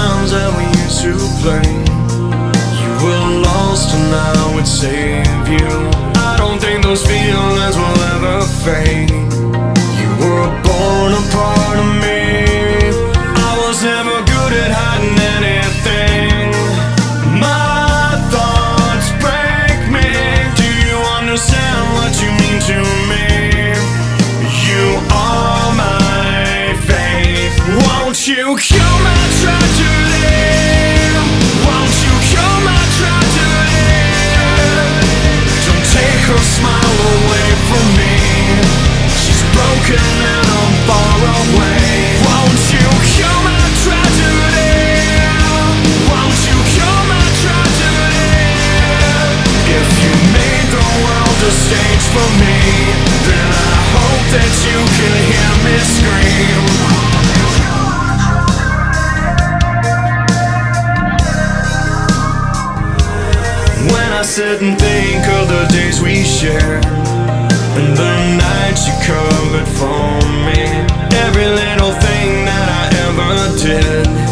times that we used to play. You were lost and I would save you. I don't think those feelings will ever fade. You were born a part of me. I was never good at hiding anything. My thoughts break me. Do you understand what you mean to me? You are my faith. Won't you cure my tragedy? Won't you cure my tragedy? Don't take her smile away from me. She's broken and I'm far away. Won't you cure my tragedy? Won't you cure my tragedy? If you made the world a stage for me, then I hope that you can hear me scream. When I sit and think of the days we shared and the nights you covered for me, every little thing that I ever did,